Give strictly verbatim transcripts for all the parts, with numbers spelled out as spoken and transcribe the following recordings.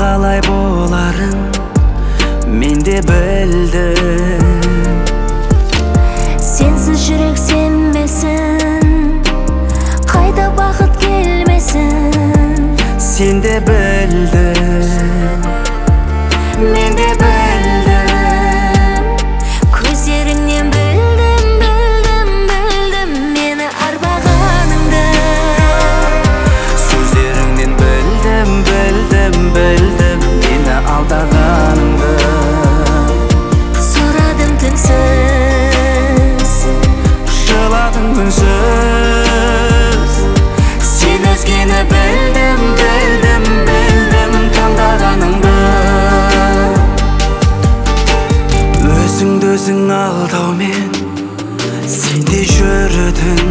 қалай боларын мен де білдім. Сенсіз жүрек сенбесін, қайта бақыт келмесін. Сен де білдің, мен де білдім. Көздеріңнен білдім, білдім, білдім мені арбағаныңды. Сөздеріңнен білдім, білдім, білдім мені алдағаныңды. Сұрадым түнсіз, Жыладың үнсіз. Сен өзгені білдім, білдім, білдім таңдағаныңды. Өзіңді өзің алдаумен сен де жүрдің.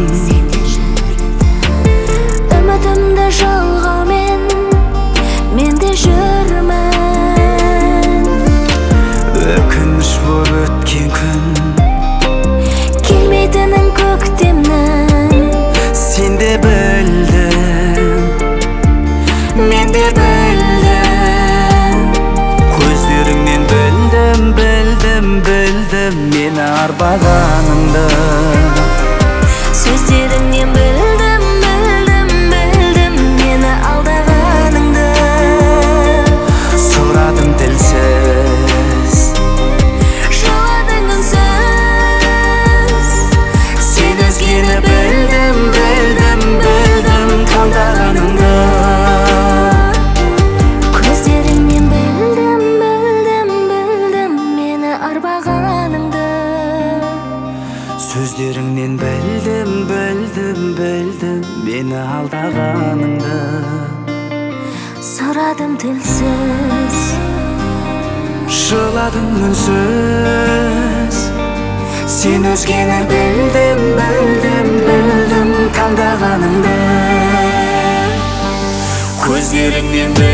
үмітімді жалғаумен мен де жүрмін. Өкініш боп өткен күн, Келмейтінін көктемнің. сен де білдің, мен де білдім. Көздеріңнен білдім, білдім, білдім мені арбағаныңды. Сөздеріңнен білдім, білдім, білдім мені алдағаныңды. Сұрадым тілсіз, Жыладың үнсіз. сен өзгені білдім, білдім, білдім таңдағаныңды. Көздеріңнен білдім, білдім, білдім мені арбағаныңды. Сөздеріңнен білдім, білдім, білдім мені алдағаныңды. Сұрадым тілсіз, Жыладың үнсіз. Сен өзгені білдім, білдім, білдім таңдағаныңды. Көздеріңнен